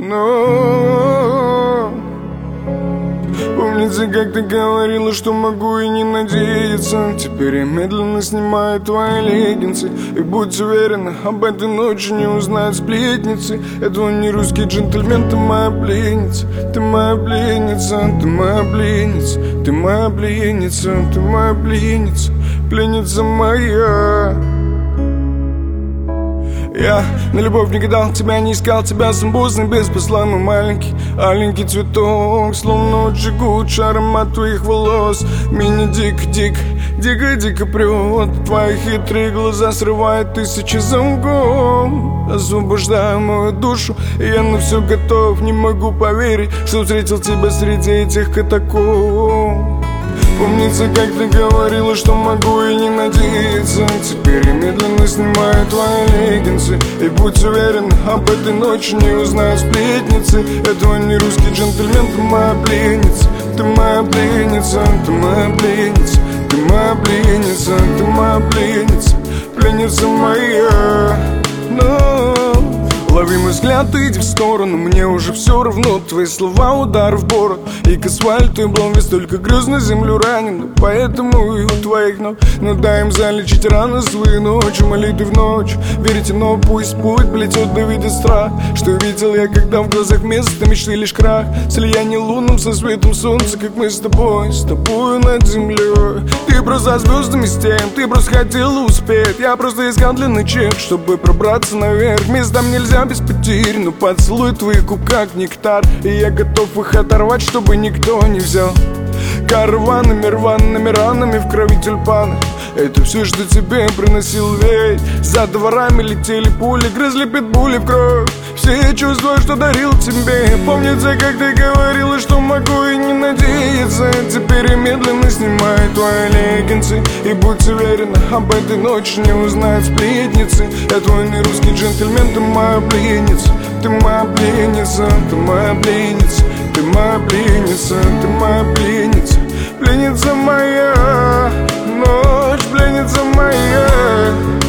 Но помнится, как ты говорила, что могу и не надеяться. Теперь я медленно снимаю твои леггинсы. И будь уверена, об этой ночи не узнают сплетницы. Я твой не русский джентльмен, ты моя пленница. Ты моя пленница, ты моя пленница. Ты моя пленница, ты моя пленница. Пленница моя. Я на любовь не гадал, тебя не искал, тебя сам поздно, без посла, мой маленький, аленький цветок. Словно от жгут аромат твоих волос. Меня дико-дико, дико-дико прет. Твои хитрые глаза срывают тысячи замков. Освобождаю мою душу, и я на все готов. Не могу поверить, что встретил тебя среди этих катакомб. Помнится, как ты говорила, что могу и не надеяться. Теперь я медленно снимаю твои леггинсы. И будь уверен, об этой ночи не узнают сплетницы. Я твой не русский джентльмен, ты моя пленница. Ты моя пленница, ты моя пленница. Ты моя пленница, ты моя пленница. Пленница моя. Но лови мой взгляд, иди в сторону. Мне уже все равно, твои слова удар в бороду. И к асфальту и блом весь только грязно землю ранен. Поэтому и у твоих ног но дай им залечить раны свои ночью. Молитвы в ночь, верите, но пусть путь плетет до вида страх. Что видел я, когда в глазах вместо мечты лишь крах. Слияние лунным со светом солнца, как мы с тобой над землей. Ты просто звездами стен, ты просто хотела успеть. Я просто искал длинный чек, чтобы пробраться наверх. Местам нельзя без потерь, но поцелуй твоих губ как нектар. И я готов их оторвать, чтобы никто не взял. Караванами, рваными ранами в крови тюльпаны. Это все, что тебе приносил ветер. За дворами летели пули, грызли питбули в кровь. Все чувства, что дарил тебе. Помнится, как ты говорила, что могу и не надеяться. Теперь я медленно снимаю твои леггинсы. И будь уверена, об этой ночи не узнают сплетницы. Я твой не русский джентльмен, ты моя пленница. Ты моя пленница, ты моя пленница. Ты моя пленница, ты моя пленница. Пленница моя, ночь, пленница моя.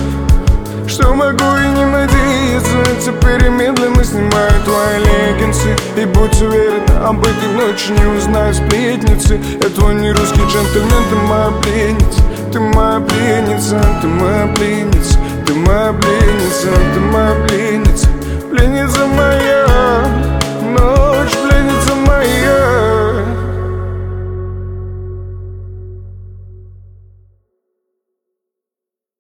Что могу и не надеяться. Теперь я медленно снимаю твои леггинсы. И будь уверена, об этой ночи не узнают сплетницы. Я твой не русский джентльмен, ты моя пленница. Ты моя пленница, ты моя пленница. Ты моя пленница, ты моя пленница.